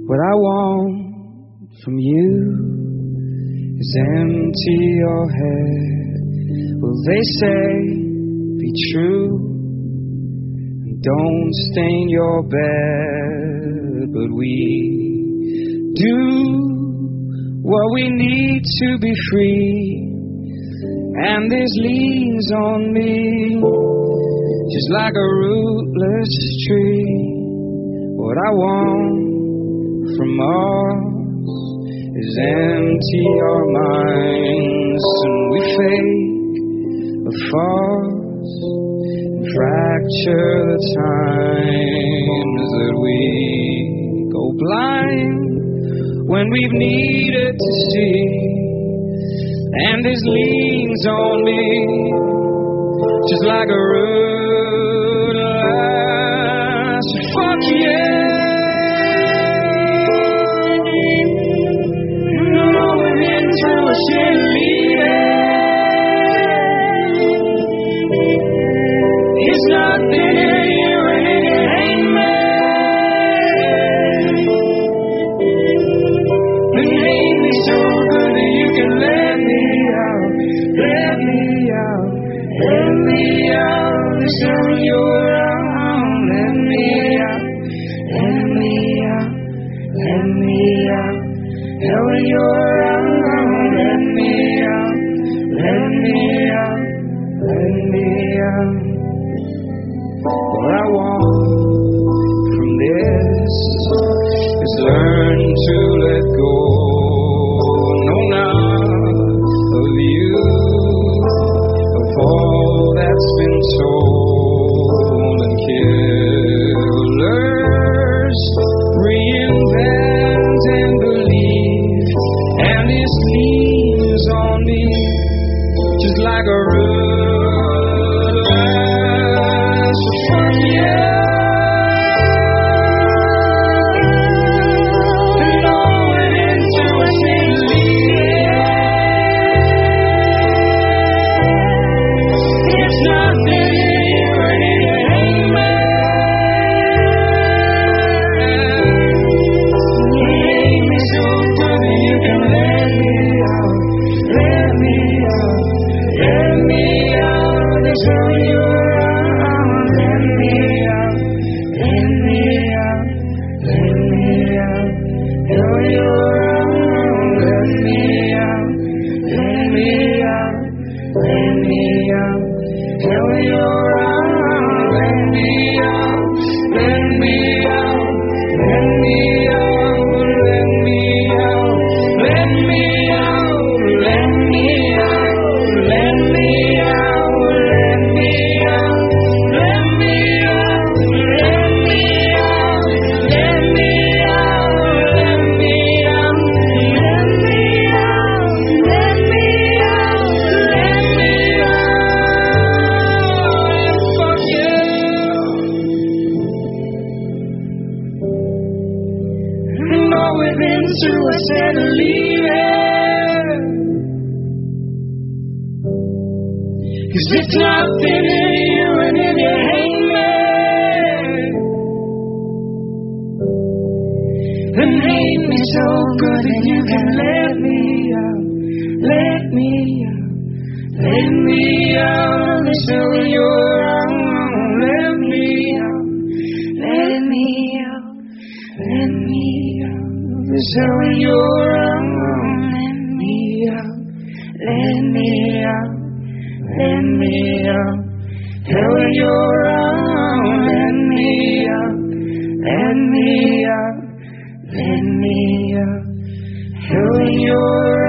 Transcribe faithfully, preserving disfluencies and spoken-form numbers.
What I want from you is empty your head. Will they say, be true, and don't stain your bed? But we do what we need to be free, and this leans on me just like a rootless tree. What I want from us is empty our minds, and we fake a fuss and fracture the times that we go blind when we've needed to see. And this leans on me just like a rootless. Fuck yeah. It's nothing in you and it ain't me. But hate me so good that you can let me out, let me out, let me out. This time you're around, let me out, let me out, let me out. Hell, when you're around, let me out, let me out, let me out. What I want from this is learn to let go. No, not of you, of all that's been told, and killers reinvent and believe, and this leans on me just like a root. Suicide and leaving, 'cause it's nothing in you and if you hate me, then hate me so good that you can let me out, let me out, let me out. So you're around, let me out, let me out, let me out. So when you're around, let me out, let me out, let me out. Hell, when you're around, let me out, let me out, let me out. Hell, when you're